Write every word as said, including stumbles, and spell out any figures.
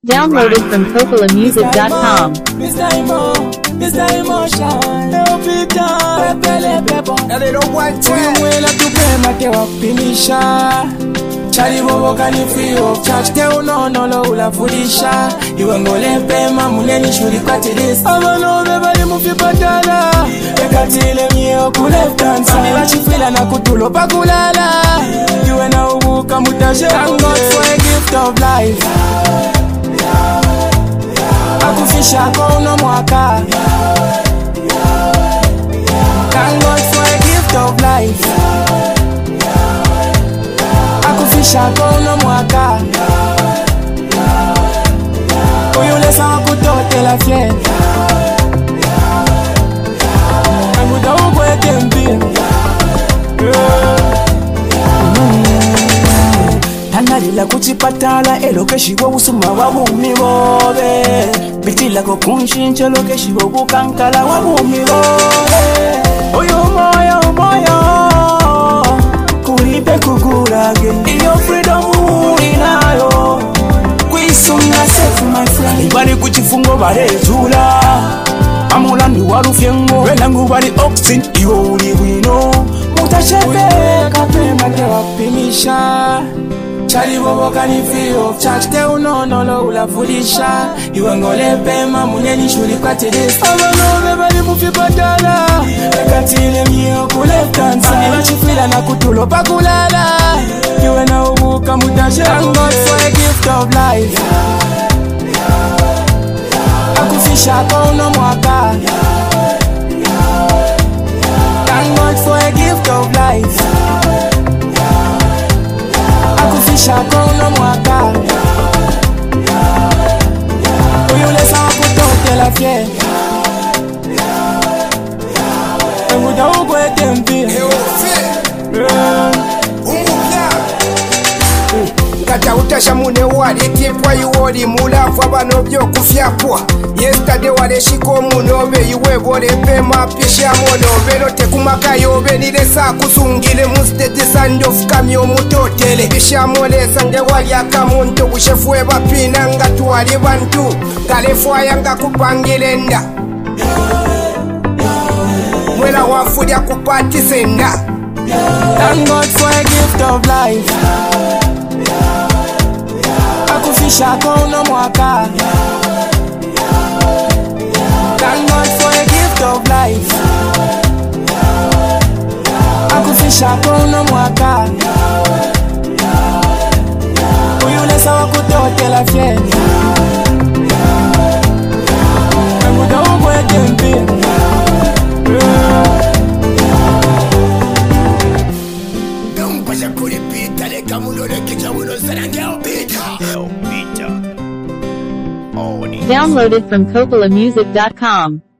Downloaded from Coppola Music dot com. Mister Emo, Mister Emotion. Leo pita, pepele pepo. Now they don't want to. Mwela tupema te wapimisha. Chali bobo kani free of charge. Te unono lo ulafudisha. Iwe ngole pema muleni shuri kwa tidis. Abano bebali mufi patala. Ekatile miyo kuleftans. Samila chifila na kutulo pakulala. Iwe na ubuka mutashe. Thank God for a gift of life. Akufisha kono mwaka. Thank God for a gift of life. Akufisha kono mwaka. Uyulesa wakutote la fiel. Amuda ukweke mpia. Tanalila kuchipatala elokeshiwa usuma wabumi bobe. Bitila ko kunshincho lokeshiwa bukankala wabumi bobe. Oyo moyo moyo kuripe kugurage. Iyo freedom inayo kwisumna safe my friend. Ibari kuchifungo barezula amulandi warufyengo. Welangu bari oxin iyo uli wino. Mutachebe kapema te wapimisha. Chali bobo kani free of charge. Te unono lo ulafudisha. Iwe ngole pema muneni shuri kwa tidis. Abano bebali mufi patala. Ekatile miyo kuleftans. Samila chifila na kutulo pakulala. Iwe na ubuka mutashe. Thank God for a gift of life. Akufisha kono mwaka. Thank God for a gift of life. Akufisha kono mwaka. Uyulesa wakutote la fiel. Emuda ukweke mpia. Ngata utasha mune wali tipwa yuwoli mulafu abano byo kufyapwa. Yesterday wale shiko munobe iwe bole pema pisha monobe lote kumaka yobe nile saa kusungile musteti sandof kamyo mutotele. Pisha mole sange wali akamuntu kushefwe bapina nga tuwali bantu. Kalefwa yanga kupangile nda. Mwela wafudia kupati senda. Thank God for a gift of life. Akufisha kono mwaka. Thank God for a gift of life. Akufisha kono mwaka. Uyulesa wakutote la fiel. Emuda ukweke mpia. Mpasha kulipita leka muno lekicha muno sarangeo pita. Downloaded from Coppola Music dot com.